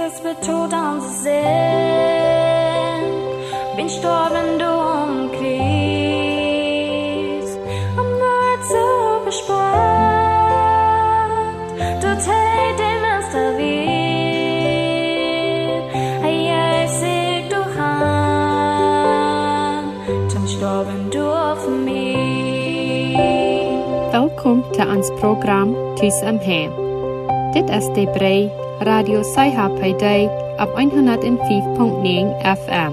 es wird tot anzusehen. Bin storben du umkreist, am Wort so bespannt. Du tät dem Meister weh, ich seh du han, zum storben du auf mich. Welkom til ons program Tus om Hem. Dit is de brei Radio Saiha bij dig op 105.9 FM.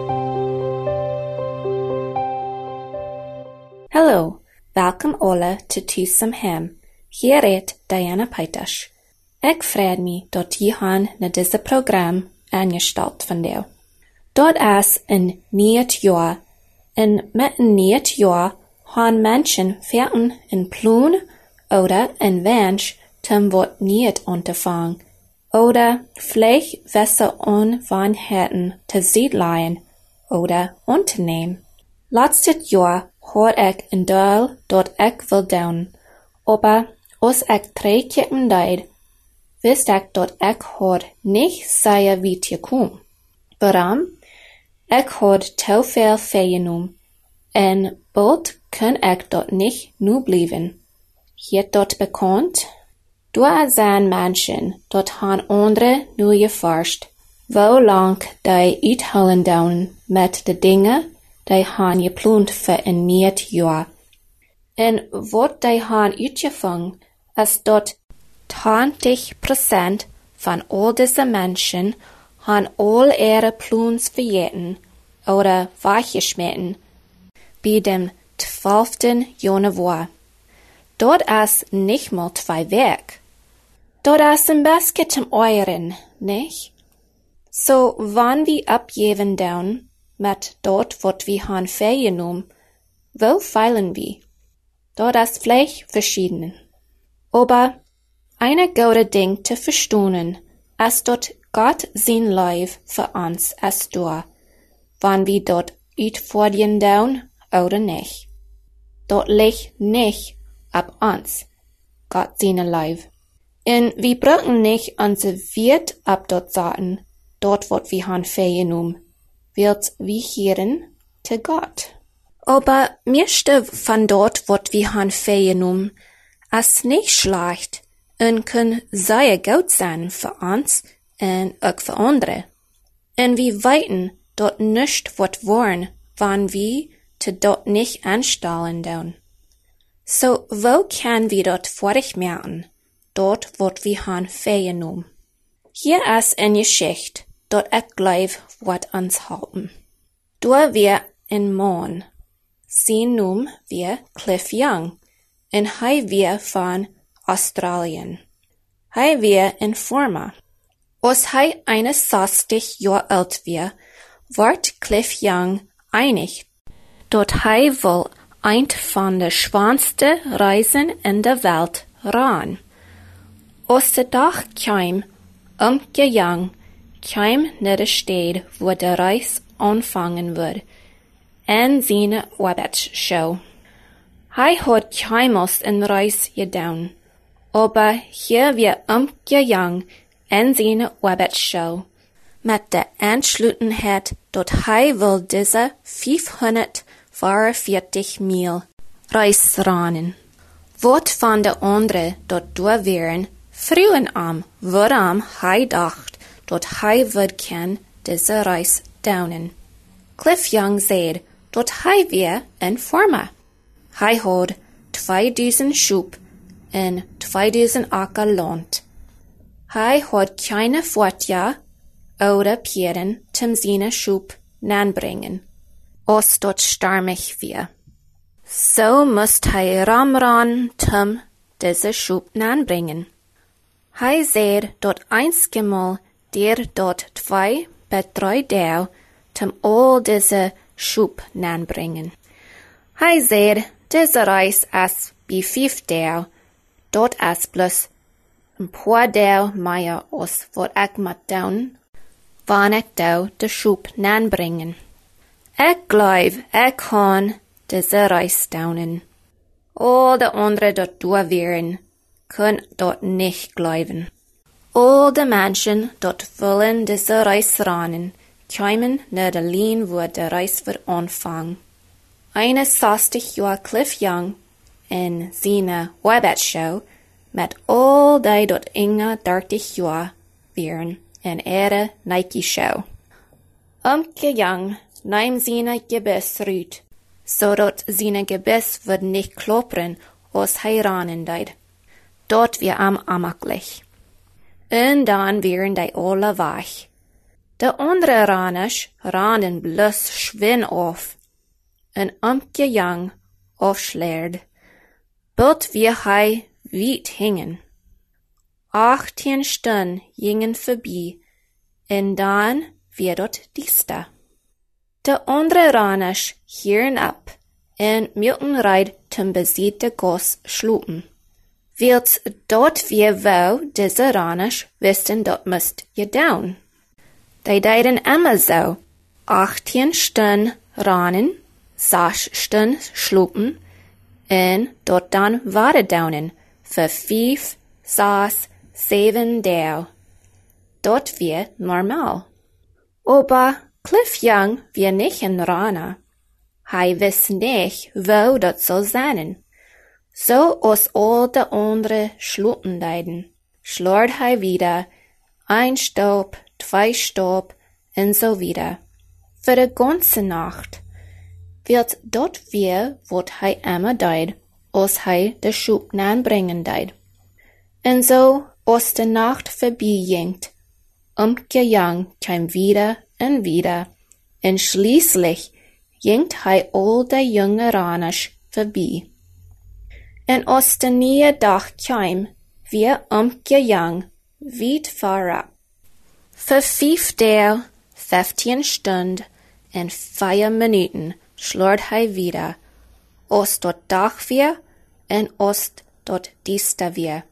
Hallo, welkom alle til Tus om Hem. Hier er Diana Peiters. Ik vreed me dat je han naar deze program aangesteld van jou. Dat is een nieuw jaar, en met een nieuw jaar han mensen veerten een plan oder een wens zum wat niet unterfangen, oder vielleicht besser Unwahrheiten te ziedleien oder unternehmen. Letztes Jahr had ik een deel dat ik wil doen, aber als ik 3 keer deed, wist ik dat ik had niet zeer weit gekomen. Waarom? Ik had te veel vergenomen, en bald kan ik dat niet nu blijven. Je dat bekend? Door zijn mensen dat han andere nu geforscht, hoe lang die uithouden doen met de dingen die han gepland voor een nieuw jaar. En wat die han uitgevangen is dat 20% van al deze mensen han al ihre plans vergeten oder weggeschmissen bij dem 12. Januar. Dat is nicht mal 2 Werk. Dat is een beetje zum Euren, nicht? So, wann wir abgeben doen met dat wat wir han vergenommen, wo feilen wir? Dat is vielleicht verschieden. Aber eine gute Ding zu verstehen, ist dat Gott sein Life für uns ist da, wann wir dort uitvoeren doen oder nicht. Dat ligt nicht ab uns, Gott seine Life. En wir brauchen nicht unser Wert ab dort sagen, dort wat wir han vergenommen, wird wir hören zu Gott. Aber meiste von dort wat wir han vergenommen, ist nicht schlecht und kann sehr gut sein für uns und auch für andere. Und wir weiten dort nicht wat wollen, wann wir zu dort nicht anstellen doen. So, wo kann wir dort vorig merken? Dort wat wir han vergenommen. Hier ist eine Geschichte, dort ich glaube, wat uns halten. Da wir in Mann, sein Name wir Cliff Young, und hij wir von Australien. Hij wir in Forma. Als hij 61 Jahre alt wir, wordt Cliff Young einig, dat hij wil een van de schwanste Reisen in de Welt ran. Als de dag kwam, Young kwam naar de stad waar de reis aanvangen wordt, en zijn arbeidsshow. Hij had keinmals een reis gedaan, aber hier weer Young en zijn arbeidsshow, met de aansluitenheid dat hij wil deze 544 mijl reis ranen. Wat van de anderen dat door waren, vroegen waarom hij dacht dat hij would kan deze reis doen. Cliff Young zei dat hij weer in Forma. Hij had 2000 schoep en 2000 akker land. Hij had keine voertuig oder Pferden zum seine schoep nanbringen, als dat stormig weer. So moest hij ramran zum deze schoep nanbringen. Hij zei dat einmal der dort 2 bis 3 Tage zum all diese schoep nanbringen. Hij zei deze reis is bij 5 Tage, dat is plus een paar Tage meer als wat ik moet doen, wanneer ik de schoep nanbringen. Ik geloof, ik kan deze reis doen. Al de anderen dat door waren, können dort nicht glauben. all de Menschen dort willen diese Reis ranen, keimen naar de lien wo de reis wird anfang. Eine 60 Jahr Cliff Young in seine Webet-Show met all die dort inge 30 Jahr wären in ihre Nike-Show. Young nahm seine Gebiss rüt, so dort seine Gebiss wird nicht kloppern, aus heiranen deid. Dort wir am amaklich. Und dann wären die alle wach. De andere Ranisch ranen bloß schwinn auf. En Young aufschlärt. Bald wir hei weit hingen. 18 Stunden gingen vorbei, und dann wir dort diesta. De andere Ranisch hieren ab, en müssen reid zum besiegte Goss schlupen. Wils dort wir wo diese Ranisch wissen dort müsst je down. Die deiden immer so, 18 Stunden ranen, 6 Stunden schlupen, en dort dann ware downen, für 5, 6, 7 Tage. Dort wir normal. Aber Cliff Young wir nicht in Rana. Hij wiss nicht, wo dat soll sein. So aus all de andere schlupen deiden, schlort hij wieder, 1 Stopp, 2 Stopp, und so wieder. Für de ganze Nacht. Wird dort wir, wot hij immer deid, aus hij de Schub nanbringen deid. Und so, aus de Nacht vorbei Young kam wieder und wieder, und schließlich jingt hij all de junge Ranisch vorbei. En aus de nieuwe dag kam, wir Young weit vorab. Für 5 Tage, 15 Stunden und 4 Minuten schlort hij wieder. Aus dort Dach wir und aus dort diesta wir.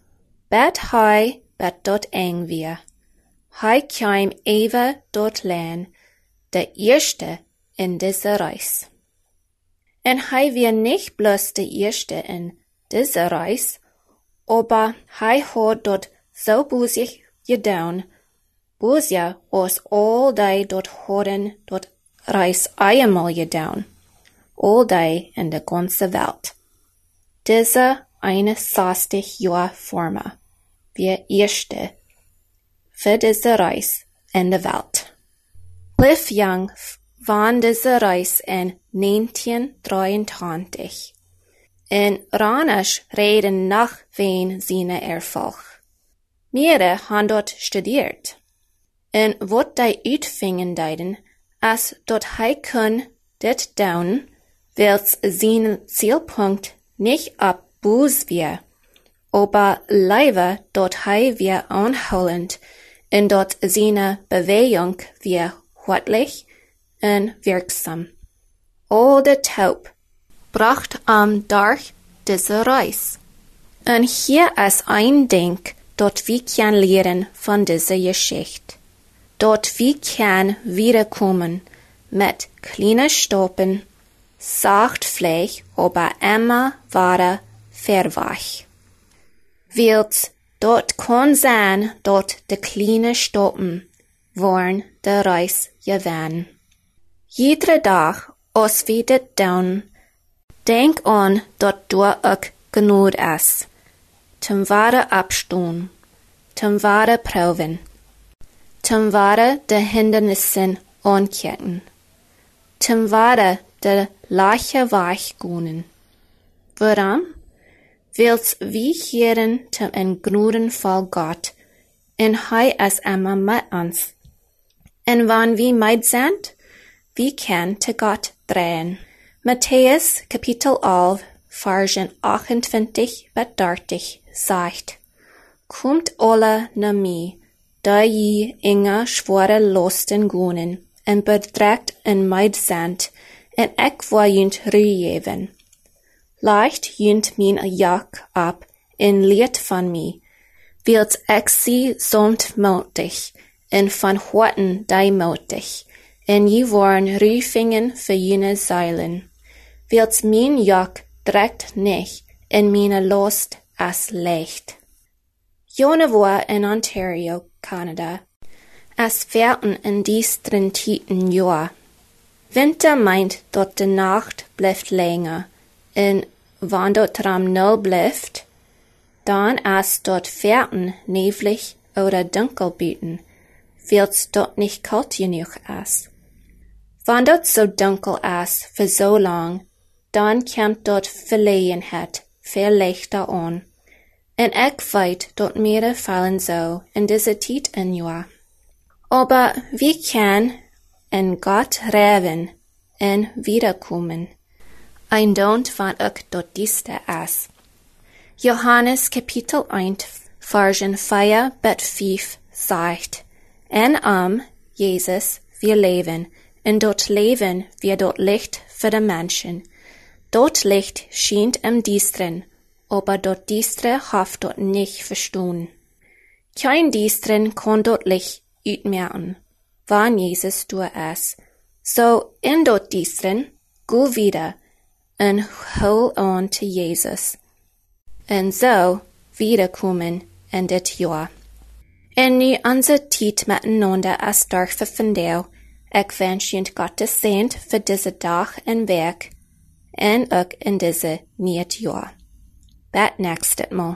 Bet hij, bet dort eng wir. Hij kam even dort leen, de erste in diese Reis. En hij wir nicht bloß de erste in diese Reis, aber hij hat dort so busig gedaan, busig als all die dort hadden dort Reis einmal gedaan, all die in der ganze Welt. Diese 61 Jahr Forma, wir erste für diese Reis in der Welt. Cliff Young van diese Reis in 1923. En Ranisch reden nach wen seine Erfolg. Mehrere han dort studiert. En wat die uitvingen deiden, as dort hij kun dit doen, wils zijn Zielpunkt nicht ab Bus wir, aber leider dort hij wir anholend, en dort seine Bewegung wir hartlich und wirksam. All de Taub bracht am Darch diese Reis. Und hier ist ein Ding, dort wir kann lernen von dieser Geschichte. Dort wir kann wiederkommen mit kleinen Stoppen, sacht Fleisch, aber immer wahre verwach. Wils dort kann sein, dort de kleine Stoppen waren de Reis gewann. Jeder Tag, als wir dit doen, denk an, dat du ook genoeg is. Zum ware abstoen, zum ware proeven, zum ware de hindernissen aankijken, zum ware de lache weichgoenen. Waarom? Wils wie heren zum engnoeden van God, en hij is immer met ons. En wann wie meid sind, wie kann te God drehen. Matthäus Kapitel 11, Versen 28 bis 30 sagt, Kommt alle na mij, da je inge schwere Lasten goenen, en bedregt en meid sind, en ik wil junt ruiven. Leicht junt mijn jak ab, en leert van mij, wils ik zie somt moutig, en van horten die moutig, en je waren ruifingen voor jene zeilen. Wils mijn jak dregt nicht, en meine Last as leicht. Jonavua in Ontario, Canada. As verten in diestren titen Jahr. Winter meint dat de Nacht blijft länger, en wann dort ram null blijft, dann as dort verten neblig oder dunkel bieten, weil's dort nicht kalt genug as. Wann dort so dunkel as für so lang, dann kommt dort Verlegenheit viel leichter an. En ich weet dort Meere fallen so in diese Zeit in Jahr. Aber wie kann en Gott reven en wiederkommen? Ein Don't van ich dort dieste as. Johannes Kapitel 1, Versen 4 bis 5 sagt, en Jesus wir leben, en dort Leben wir dort Licht für die Menschen. Dort Licht schient im Diestren, aber dort Diestre haft dort nicht verstehen. Kein Diestren kann dort Licht uitmerken, wann Jesus du es. So in dort Diestren, go wieder, en hol on to Jesus. En so wiederkommen in dit Jahr. En nu onze tijd miteinander als durven vandaag, ik wens je Gottes zegen voor deze dag en werk, en ook in deze nieuwe jaar. Bat next mal.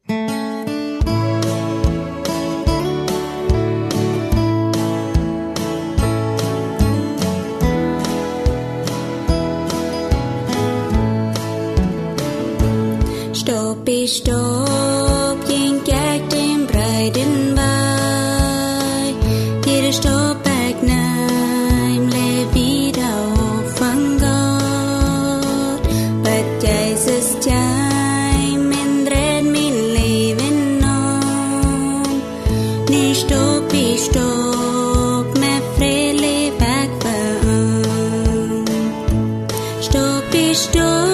Stopp, ging gegen den breiten Weih. Jeder Stopp wegnehm, leb wieder auf von Gott. But Jesus time in red mein Leben on. Nu stopp, med fredlig väg för Stopp,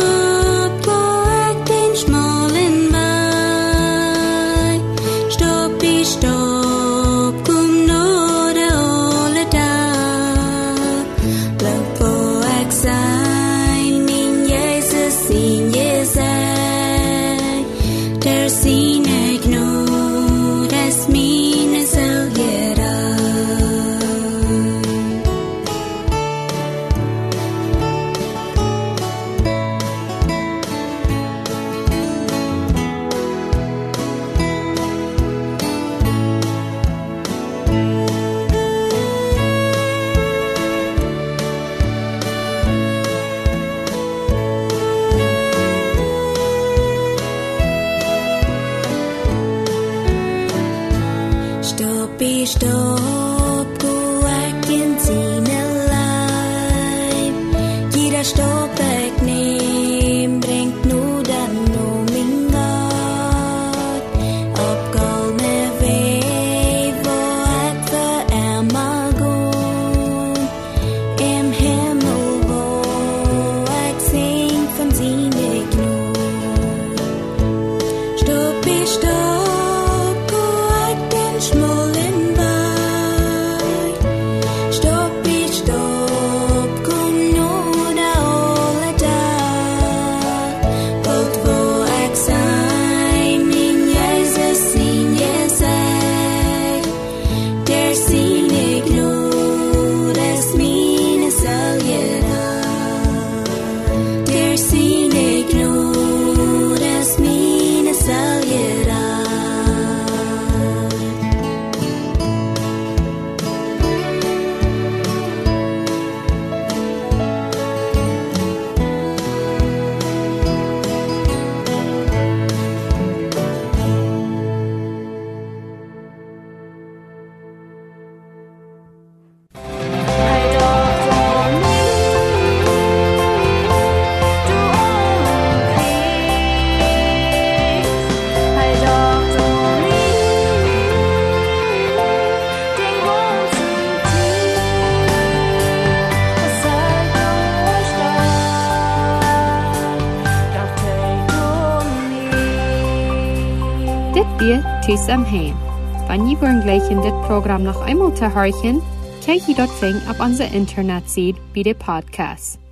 Stopp, gå ek in sine liv. Jeder Stopp ek nehm, bringt nu den om min Gott. Oppgående vei, hvor ek for mal gång. Himmel, hvor ek sing von sine gnod. Stopp, gå ek den smålen Tschüss am Heim. Wenn ihr wollen gleich in das Programm noch einmal zu hören, könnt ihr dort auf unserer Internetseite bei den Podcasts.